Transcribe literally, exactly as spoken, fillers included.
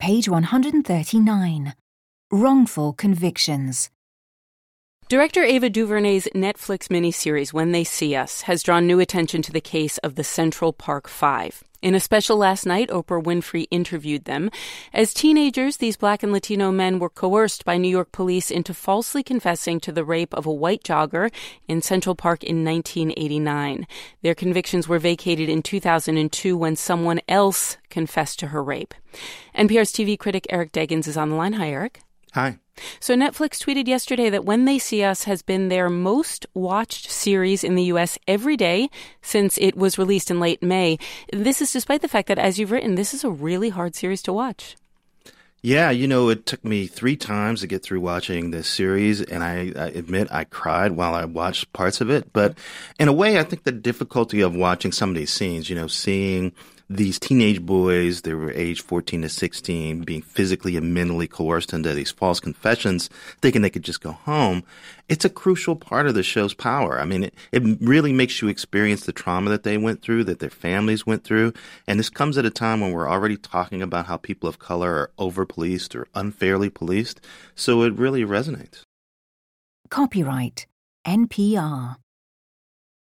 Page one hundred thirty-nine. Wrongful convictions. Director Ava DuVernay's Netflix miniseries When They See Us has drawn new attention to the case of the Central Park Five. In a special last night, Oprah Winfrey interviewed them. As teenagers, these Black and Latino men were coerced by New York police into falsely confessing to the rape of a white jogger in Central Park in nineteen eighty-nine. Their convictions were vacated in two thousand two when someone else confessed to her rape. N P R's T V critic Eric Deggans is on the line. Hi, Eric. Hi. So Netflix tweeted yesterday that When They See Us has been their most watched series in the U S every day since it was released in late May. This is despite the fact that, as you've written, this is a really hard series to watch. Yeah, you know, it took me three times to get through watching this series, and I, I admit I cried while I watched parts of it. But in a way, I think the difficulty of watching some of these scenes, you know, seeing these teenage boys, they were aged fourteen to sixteen, being physically and mentally coerced into these false confessions, thinking they could just go home. It's a crucial part of the show's power. I mean, it, it really makes you experience the trauma that they went through, that their families went through. And this comes at a time when we're already talking about how people of color are over-policed or unfairly policed. So it really resonates. Copyright N P R.